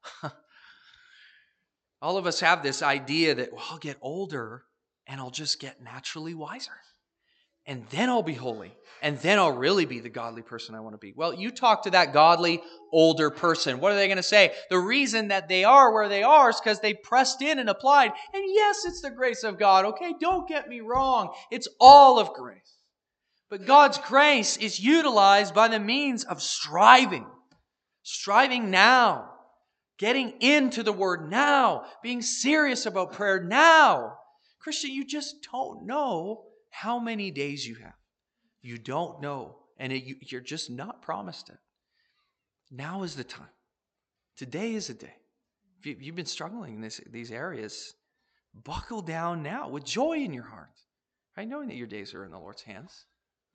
All of us have this idea that, well, I'll get older and I'll just get naturally wiser. And then I'll be holy. And then I'll really be the godly person I want to be. Well, you talk to that godly older person. What are they going to say? The reason that they are where they are is because they pressed in and applied. And yes, it's the grace of God. Okay, don't get me wrong. It's all of grace. But God's grace is utilized by the means of striving. Striving now. Getting into the Word now. Being serious about prayer now. Christian, you just don't know how many days you have. You don't know. And you're just not promised it. Now is the time. Today is the day. If you've been struggling in these areas, buckle down now with joy in your heart. Right? Knowing that your days are in the Lord's hands.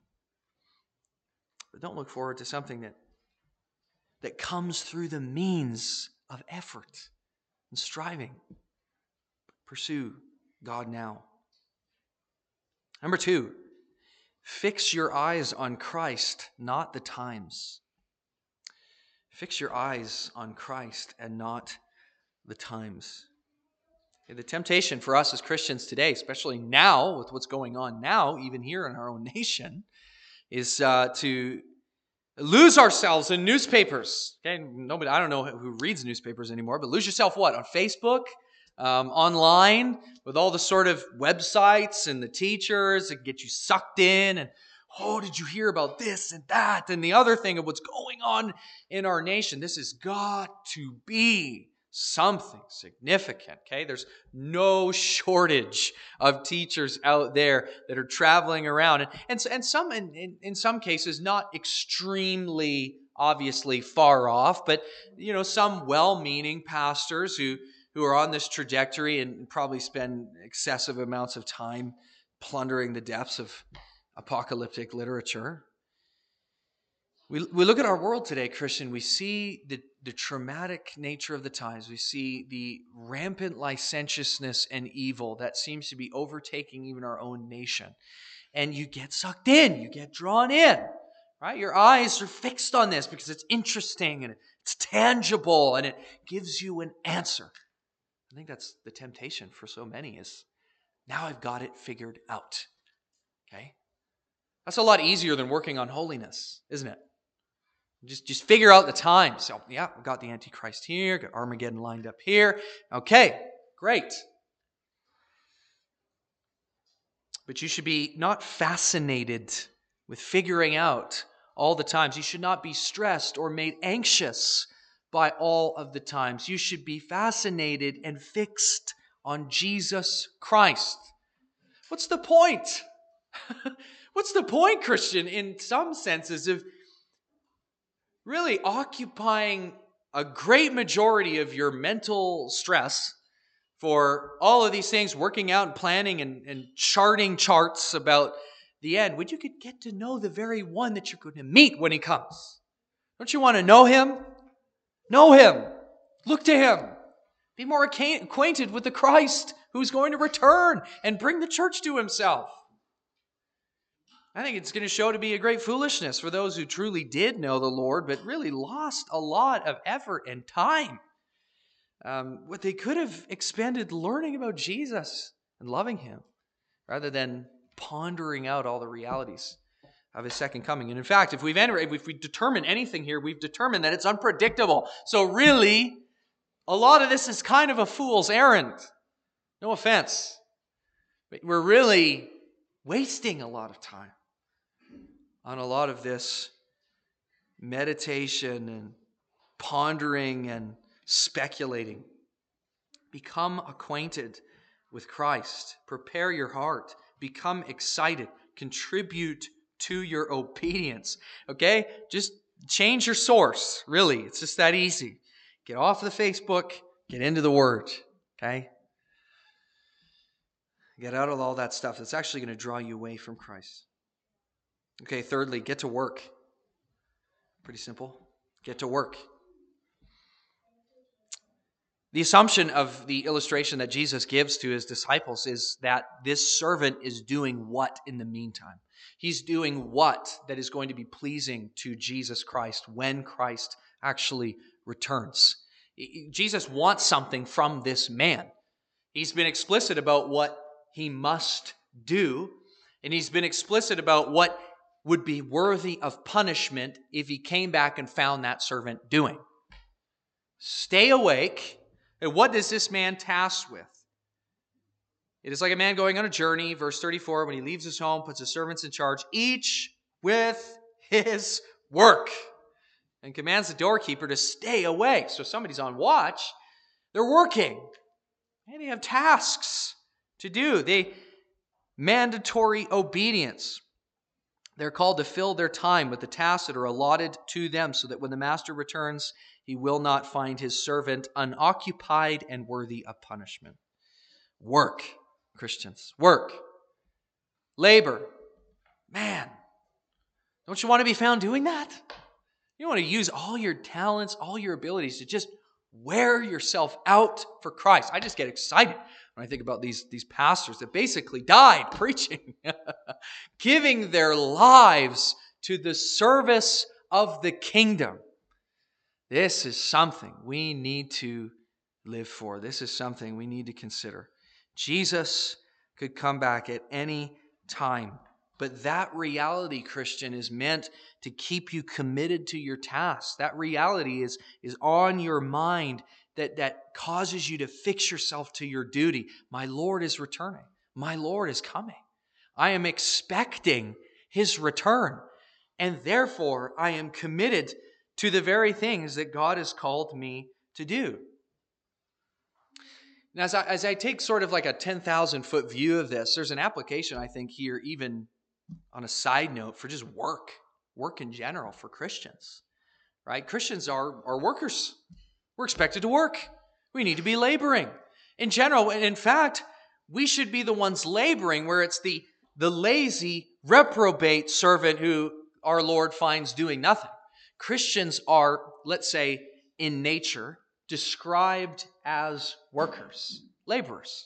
But don't look forward to something that comes through the means of effort and striving. Pursue God now. Number 2, fix your eyes on Christ, not the times. Fix your eyes on Christ and not the times. The temptation for us as Christians today, especially now with what's going on now, even here in our own nation, is to lose ourselves in newspapers. Okay, nobody, I don't know who reads newspapers anymore, but lose yourself what? On Facebook, online, with all the sort of websites and the teachers that get you sucked in. And, oh, did you hear about this and that and the other thing of what's going on in our nation? This has got to be something significant, okay? There's no shortage of teachers out there that are traveling around, and some in some cases not extremely obviously far off, but some well-meaning pastors who are on this trajectory and probably spend excessive amounts of time plundering the depths of apocalyptic literature. We look at our world today, Christian, we see the traumatic nature of the times. We see the rampant licentiousness and evil that seems to be overtaking even our own nation. And you get sucked in, you get drawn in, right? Your eyes are fixed on this because it's interesting and it's tangible and it gives you an answer. I think that's the temptation for so many is, now I've got it figured out, okay? That's a lot easier than working on holiness, isn't it? Just figure out the time. So, yeah, we've got the Antichrist here, got Armageddon lined up here. Okay, great. But you should be not fascinated with figuring out all the times. You should not be stressed or made anxious by all of the times. You should be fascinated and fixed on Jesus Christ. What's the point? What's the point, Christian, in some senses of really occupying a great majority of your mental stress for all of these things, working out and planning and charting charts about the end, when you could get to know the very one that you're going to meet when he comes? Don't you want to know him? Know him. Look to him. Be more acquainted with the Christ who's going to return and bring the church to himself. I think it's going to show to be a great foolishness for those who truly did know the Lord, but really lost a lot of effort and time. What they could have expended learning about Jesus and loving him, rather than pondering out all the realities of his second coming. And in fact, if we determine anything here, we've determined that it's unpredictable. So really, a lot of this is kind of a fool's errand. No offense. But we're really wasting a lot of time on a lot of this meditation and pondering and speculating. Become acquainted with Christ. Prepare your heart. Become excited. Contribute to your obedience. Okay? Just change your source. Really, it's just that easy. Get off the Facebook. Get into the Word. Okay? Get out of all that stuff that's actually going to draw you away from Christ. Okay, thirdly, get to work. Pretty simple. Get to work. The assumption of the illustration that Jesus gives to his disciples is that this servant is doing what in the meantime? He's doing what that is going to be pleasing to Jesus Christ when Christ actually returns. Jesus wants something from this man. He's been explicit about what he must do, and he's been explicit about what would be worthy of punishment if he came back and found that servant doing. Stay awake. And what does this man task with? It is like a man going on a journey, verse 34, when he leaves his home, puts his servants in charge, each with his work, and commands the doorkeeper to stay awake. So if somebody's on watch, they're working, and they have tasks to do. Mandatory obedience. They're called to fill their time with the tasks that are allotted to them so that when the master returns, he will not find his servant unoccupied and worthy of punishment. Work, Christians. Work. Labor. Man, don't you want to be found doing that? You want to use all your talents, all your abilities to just wear yourself out for Christ. I just get excited when I think about these pastors that basically died preaching, giving their lives to the service of the kingdom. This is something we need to live for. This is something we need to consider. Jesus could come back at any time. But that reality, Christian, is meant to keep you committed to your task. That reality is on your mind that causes you to fix yourself to your duty. My Lord is returning. My Lord is coming. I am expecting His return. And therefore, I am committed to the very things that God has called me to do. Now, as I take sort of like a 10,000-foot view of this, there's an application, I think, here, even on a side note, for just work in general for Christians, right? Christians are workers. We're expected to work. We need to be laboring. In general, and in fact, we should be the ones laboring, where it's the lazy, reprobate servant who our Lord finds doing nothing. Christians are, let's say, in nature, described as workers, laborers.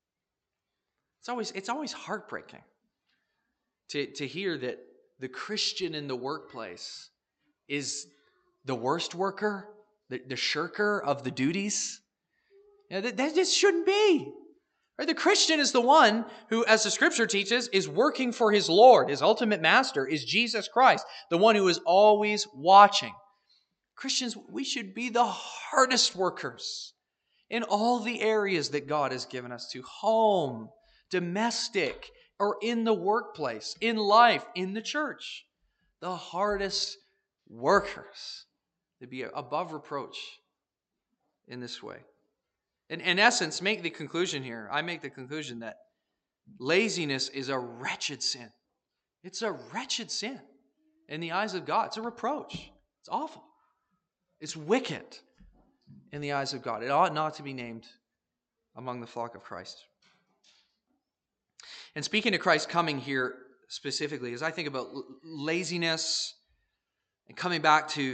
It's always heartbreaking to hear that the Christian in the workplace is the worst worker, the shirker of the duties. You know, that just shouldn't be. Right? The Christian is the one who, as the Scripture teaches, is working for his Lord. His ultimate master is Jesus Christ, the one who is always watching. Christians, we should be the hardest workers in all the areas that God has given us to: home, domestic, or in the workplace, in life, in the church. The hardest workers, to be above reproach in this way. In essence, make the conclusion here. I make the conclusion that laziness is a wretched sin. It's a wretched sin in the eyes of God. It's a reproach. It's awful. It's wicked in the eyes of God. It ought not to be named among the flock of Christ. And speaking of Christ coming here specifically, as I think about laziness and coming back to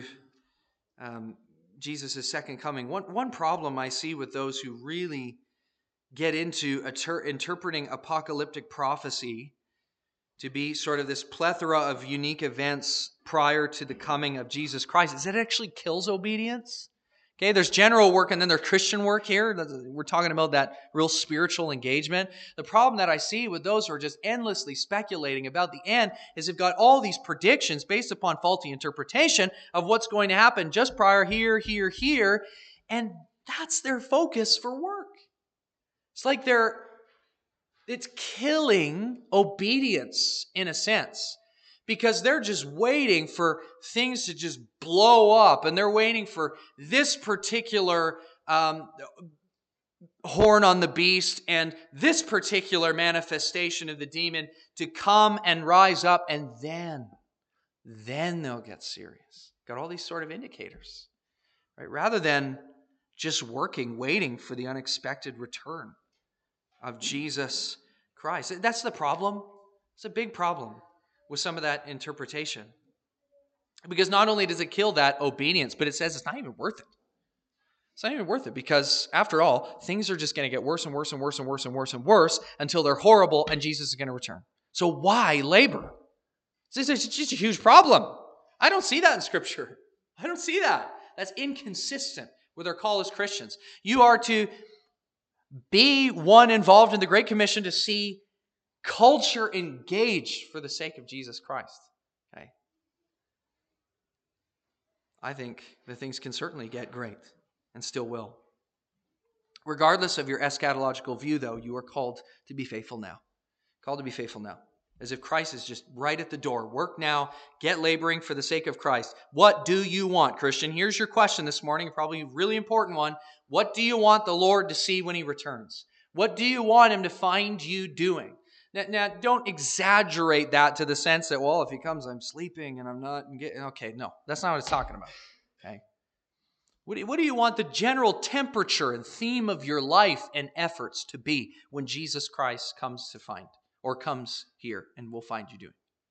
Jesus' second coming, one problem I see with those who really get into interpreting apocalyptic prophecy to be sort of this plethora of unique events prior to the coming of Jesus Christ is that it actually kills obedience. Okay, there's general work and then there's Christian work here. We're talking about that real spiritual engagement. The problem that I see with those who are just endlessly speculating about the end is they've got all these predictions based upon faulty interpretation of what's going to happen just prior here, and that's their focus for work. It's like it's killing obedience in a sense, because they're just waiting for things to just blow up, and they're waiting for this particular horn on the beast and this particular manifestation of the demon to come and rise up, and then they'll get serious. Got all these sort of indicators, right? Rather than just waiting for the unexpected return of Jesus Christ. That's the problem. It's a big problem with some of that interpretation. Because not only does it kill that obedience, but it says it's not even worth it. It's not even worth it, because after all, things are just going to get worse and worse and worse and worse and worse and worse until they're horrible and Jesus is going to return. So why labor? This is just a huge problem. I don't see that in Scripture. I don't see that. That's inconsistent with our call as Christians. You are to be one involved in the Great Commission to see culture engaged for the sake of Jesus Christ. Okay? I think that things can certainly get great and still will. Regardless of your eschatological view, though, you are called to be faithful now. Called to be faithful now. As if Christ is just right at the door. Work now. Get laboring for the sake of Christ. What do you want, Christian? Here's your question this morning, probably a really important one. What do you want the Lord to see when He returns? What do you want Him to find you doing? Now, don't exaggerate that to the sense that, well, if He comes, I'm sleeping and I'm not getting... Okay, no, that's not what it's talking about. Okay? What do you want the general temperature and theme of your life and efforts to be when Jesus Christ comes to find, or comes here and will find you doing?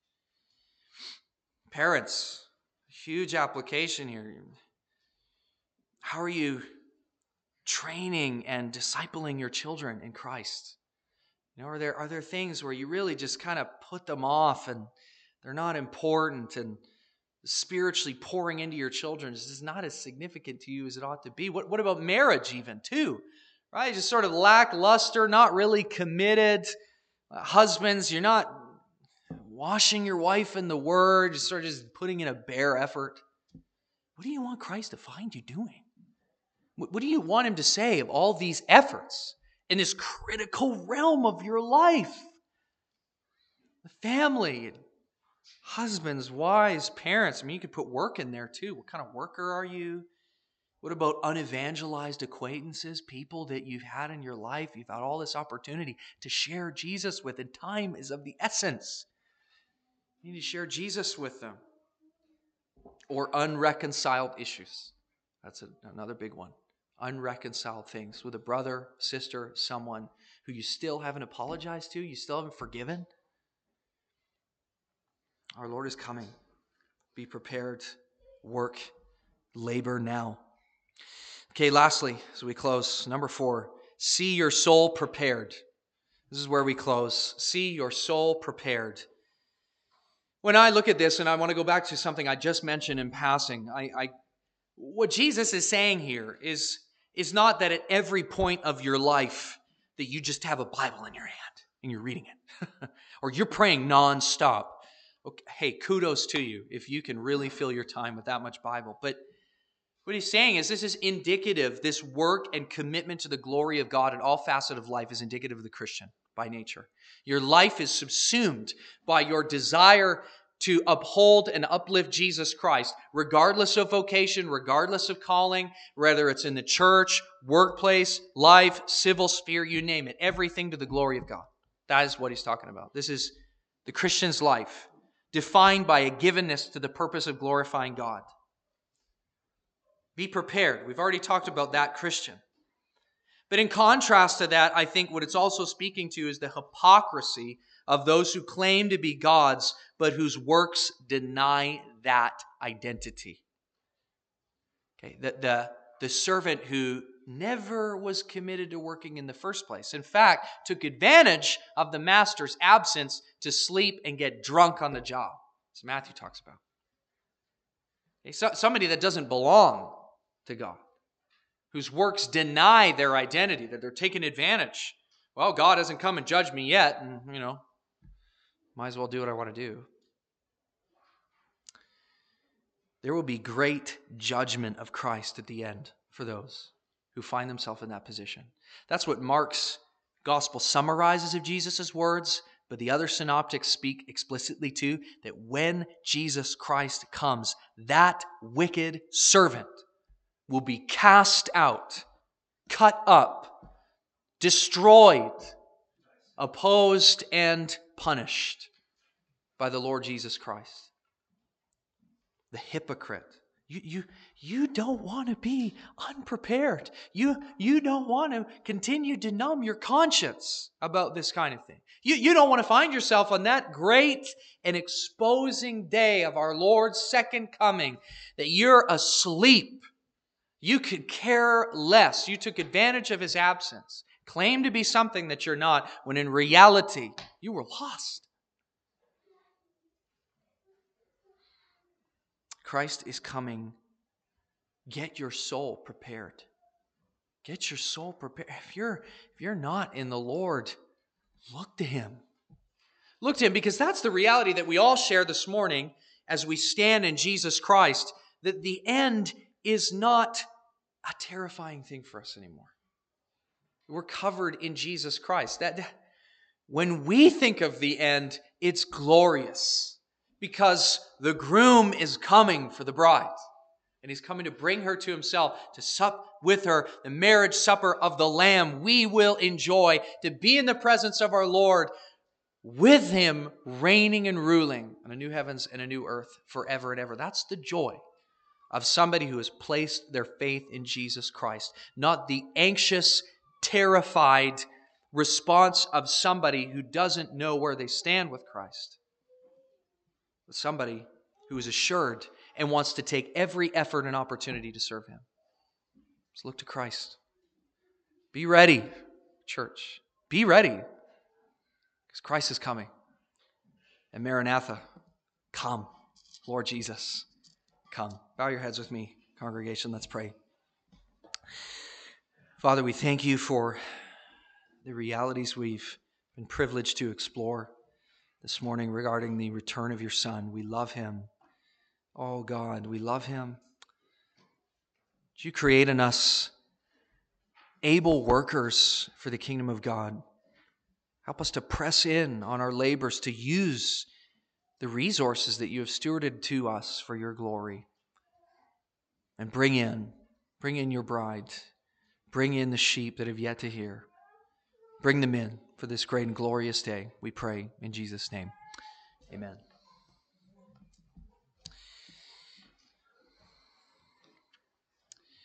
Parents, huge application here. How are you training and discipling your children in Christ? You know, are there things where you really just kind of put them off and they're not important, and spiritually pouring into your children is not as significant to you as it ought to be? What about marriage even too? Right? Just sort of lackluster, not really committed. Husbands, you're not washing your wife in the Word, just sort of just putting in a bare effort. What do you want Christ to find you doing? What do you want Him to say of all these efforts in this critical realm of your life? The family, husbands, wives, parents. I mean, you could put work in there too. What kind of worker are you? What about unevangelized acquaintances, people that you've had in your life? You've had all this opportunity to share Jesus with, and time is of the essence. You need to share Jesus with them. Or unreconciled issues. That's another big one. Unreconciled things with a brother, sister, someone who you still haven't apologized to, you still haven't forgiven. Our Lord is coming. Be prepared. Work. Labor now. Okay, lastly, as we close, number 4, see your soul prepared. This is where we close. See your soul prepared. When I look at this, and I want to go back to something I just mentioned in passing, what Jesus is saying here is not that at every point of your life that you just have a Bible in your hand and you're reading it, or you're praying nonstop. Okay, hey, kudos to you if you can really fill your time with that much Bible. But what he's saying is this is indicative, this work and commitment to the glory of God in all facets of life is indicative of the Christian by nature. Your life is subsumed by your desire to uphold and uplift Jesus Christ, regardless of vocation, regardless of calling, whether it's in the church, workplace, life, civil sphere, you name it, everything to the glory of God. That is what he's talking about. This is the Christian's life, defined by a givenness to the purpose of glorifying God. Be prepared. We've already talked about that Christian. But in contrast to that, I think what it's also speaking to is the hypocrisy of those who claim to be God's, but whose works deny that identity. Okay, the servant who never was committed to working in the first place. In fact, took advantage of the master's absence to sleep and get drunk on the job. As Matthew talks about. Okay, so somebody that doesn't belong to God, whose works deny their identity, that they're taking advantage. Well, God hasn't come and judged me yet, and, might as well do what I want to do. There will be great judgment of Christ at the end for those who find themselves in that position. That's what Mark's gospel summarizes of Jesus' words, but the other synoptics speak explicitly too, that when Jesus Christ comes, that wicked servant will be cast out, cut up, destroyed, opposed, and punished by the Lord Jesus Christ. The hypocrite. You don't want to be unprepared. You don't want to continue to numb your conscience about this kind of thing. You don't want to find yourself on that great and exposing day of our Lord's second coming, that you're asleep. You could care less. You took advantage of His absence, claimed to be something that you're not, when in reality, you were lost. Christ is coming. Get your soul prepared. Get your soul prepared. If you're not in the Lord, look to Him. Look to Him, because that's the reality that we all share this morning as we stand in Jesus Christ, that the end is not a terrifying thing for us anymore. We're covered in Jesus Christ. That when we think of the end, it's glorious, because the groom is coming for the bride, and He's coming to bring her to Himself, to sup with her, the marriage supper of the Lamb. We will enjoy to be in the presence of our Lord, with Him reigning and ruling on a new heavens and a new earth forever and ever. That's the joy of somebody who has placed their faith in Jesus Christ, not the anxious, terrified response of somebody who doesn't know where they stand with Christ, but somebody who is assured and wants to take every effort and opportunity to serve Him. Let's look to Christ. Be ready, church. Be ready, because Christ is coming. And Maranatha, come, Lord Jesus. Come. Bow your heads with me, congregation. Let's pray. Father, we thank You for the realities we've been privileged to explore. this morning regarding the return of your Son. We love him. Oh God, we love him. Would you create in us able workers for the kingdom of God? Help us to press in on our labors, to use the resources that you have stewarded to us for your glory. And bring in your bride. Bring in the sheep that have yet to hear. Bring them in for this great and glorious day, we pray in Jesus' name. Amen.